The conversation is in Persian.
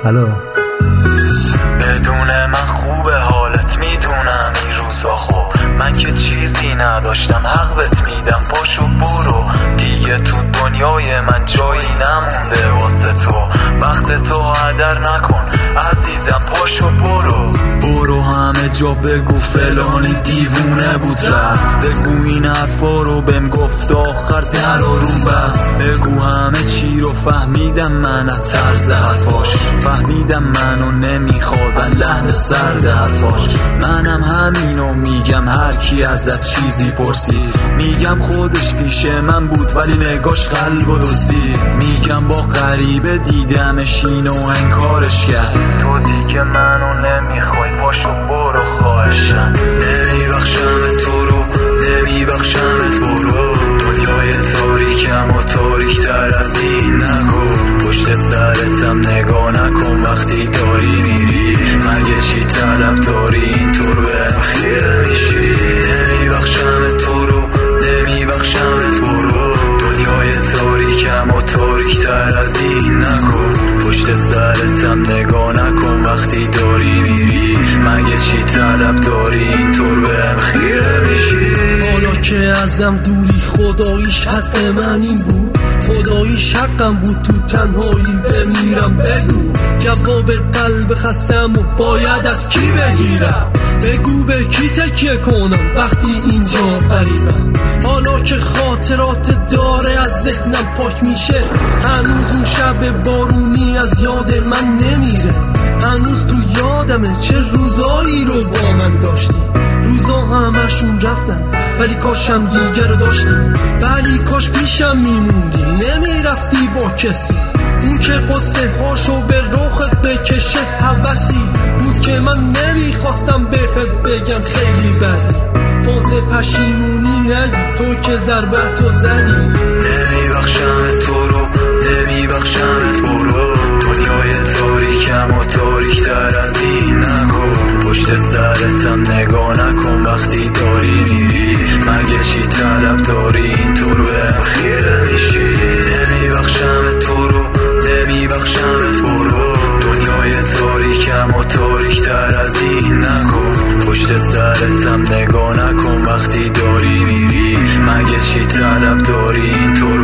الو. بدون من خوبه حالت میدونم این روزا خب من که چیزی نداشتم حق بهت میدم پاشو برو دیگه تو دنیای من جایی نمونده واسه تو وقت تو هدر نکن عزیزم پاشو برو همه جا بگو فلانی دیوونه بود رفت بگو این حرفا رو بهم گفت آخر در رو بست بگو همه چی رو فهمیدم من از طرز حرفاش فهمیدم منو نمیخواد لحن سرد حرفاش منم همینو میگم هر کی ازت چیزی پرسید میگم خودش پیش من بود ولی نگاش قلب و دزدید میگم با غریبه دیدمش اینو انکارش کرد تو دیگه منو نمیخوای پاشو برو خواهشم نمیبخشم تو رو نمیبخشمت برو دنیای تاریکم و تاریکتر از این نکن پشت سرتم نگاه نکن وقتی داری میری مگه چی طلب داری اینطور بهم خیره میشی نمیبخشمت تو رو نمیبخشمت برو دنیای تاریکم و تاریکتر از این نکن پشت سرتم نگاه نکن وقتی داری میری مگه چی طلب داری اینطور بهم خیره میشی حالا که ازم دوری خداییش حق من این بود خداییش حقم بود تو تنهایی بمیرم بگو جواب قلب خستم و باید از کی بگیرم بگو به کی تکیه کنم وقتی اینجا غریبم حالا که خاطرات داره از ذهنم پاک میشه هنوز اون شب بارونی از یاد من نمیره هنوز تو یادمه چه روزایی رو با من داشتی روزا همشون رفتن ولی کاشم دیگر رو داشتی ولی کاش پیشم میموندی نمیرفتی با کسی اون که قصه هاشو به رخت بکشه حوثی بود که من نمیخواستم بهت بگم خیلی بدی فاز پشیمونی نگی تو که ضربتو زدی نمیبخشمت تو رو نمیبخشمت برو دنیای تاریکم و تاریکتر از این نکن پشت سرتم نگاه نکن وقتی داری میری مگه چی طلب داری اینطور بهم خیره میشی نمیبخشمت تو رو نمیبخشمت برو دنیای تاریکم و تاریکتر از این نکن پشت سرتم نگاه نکن وقتی داری میری مگه چی طلب داری اینطور